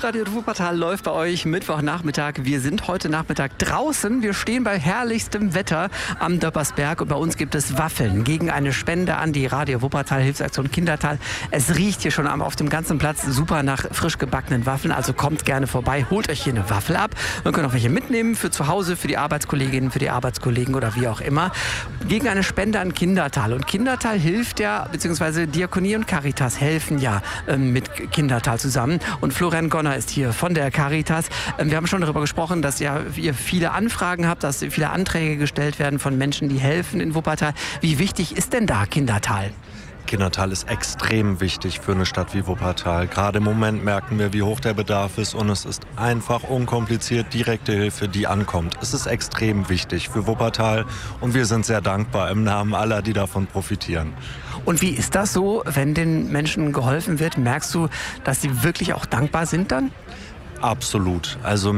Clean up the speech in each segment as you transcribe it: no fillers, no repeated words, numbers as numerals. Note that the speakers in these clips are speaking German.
Radio Wuppertal läuft bei euch Mittwochnachmittag. Wir sind heute Nachmittag draußen. Wir stehen bei herrlichstem Wetter am Döppersberg und bei uns gibt es Waffeln gegen eine Spende an die Radio Wuppertal Hilfsaktion Kindertal. Es riecht hier schon auf dem ganzen Platz super nach frisch gebackenen Waffeln. Also kommt gerne vorbei, holt euch hier eine Waffel ab. Wir können auch welche mitnehmen für zu Hause, für die Arbeitskolleginnen, für die Arbeitskollegen oder wie auch immer. Gegen eine Spende an Kindertal. Und Kindertal hilft ja, beziehungsweise Diakonie und Caritas helfen ja mit Kindertal zusammen. Und Florian Gonner ist hier von der Caritas. Wir haben schon darüber gesprochen, dass ihr viele Anfragen habt, dass viele Anträge gestellt werden von Menschen, die helfen in Wuppertal. Wie wichtig ist denn da Kindertal? Kindertal ist extrem wichtig für eine Stadt wie Wuppertal. Gerade im Moment merken wir, wie hoch der Bedarf ist und es ist einfach unkompliziert direkte Hilfe, die ankommt. Es ist extrem wichtig für Wuppertal und wir sind sehr dankbar im Namen aller, die davon profitieren. Und wie ist das so, wenn den Menschen geholfen wird? Merkst du, dass sie wirklich auch dankbar sind dann? Absolut. Also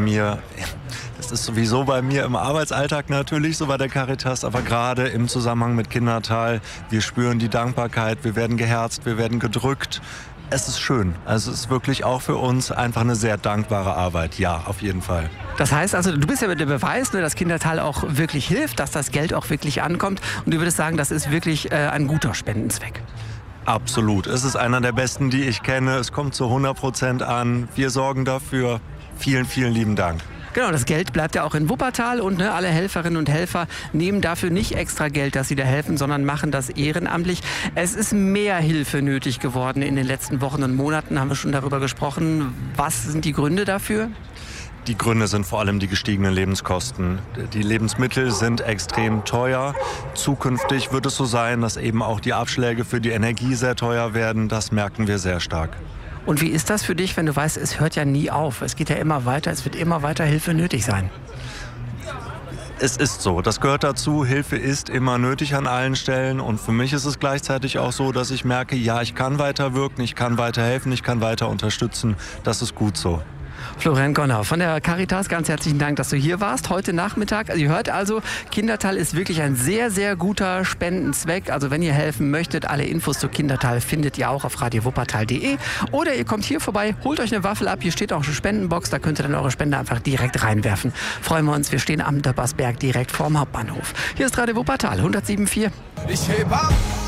das ist sowieso bei mir im Arbeitsalltag natürlich so bei der Caritas, aber gerade im Zusammenhang mit Kindertal, wir spüren die Dankbarkeit, wir werden geherzt, wir werden gedrückt. Es ist schön. Also es ist wirklich auch für uns einfach eine sehr dankbare Arbeit. Ja, auf jeden Fall. Das heißt also, du bist ja der Beweis, dass Kindertal auch wirklich hilft, dass das Geld auch wirklich ankommt. Und du würdest sagen, das ist wirklich ein guter Spendenzweck. Absolut. Es ist einer der besten, die ich kenne. Es kommt zu 100% an. Wir sorgen dafür. Vielen, vielen lieben Dank. Genau, das Geld bleibt ja auch in Wuppertal und alle Helferinnen und Helfer nehmen dafür nicht extra Geld, dass sie da helfen, sondern machen das ehrenamtlich. Es ist mehr Hilfe nötig geworden in den letzten Wochen und Monaten, haben wir schon darüber gesprochen. Was sind die Gründe dafür? Die Gründe sind vor allem die gestiegenen Lebenskosten. Die Lebensmittel sind extrem teuer. Zukünftig wird es so sein, dass eben auch die Abschläge für die Energie sehr teuer werden. Das merken wir sehr stark. Und wie ist das für dich, wenn du weißt, es hört ja nie auf? Es geht ja immer weiter, es wird immer weiter Hilfe nötig sein. Es ist so, das gehört dazu. Hilfe ist immer nötig an allen Stellen. Und für mich ist es gleichzeitig auch so, dass ich merke, ja, ich kann weiter wirken, ich kann weiter helfen, ich kann weiter unterstützen. Das ist gut so. Florian Gonner von der Caritas, ganz herzlichen Dank, dass du hier warst heute Nachmittag. Ihr hört also, Kindertal ist wirklich ein sehr, sehr guter Spendenzweck. Also wenn ihr helfen möchtet, alle Infos zu Kindertal findet ihr auch auf radiowuppertal.de. Oder ihr kommt hier vorbei, holt euch eine Waffel ab. Hier steht auch eine Spendenbox, da könnt ihr dann eure Spende einfach direkt reinwerfen. Freuen wir uns, wir stehen am Döppersberg direkt vorm Hauptbahnhof. Hier ist Radio Wuppertal 107,4. Ich heb ab!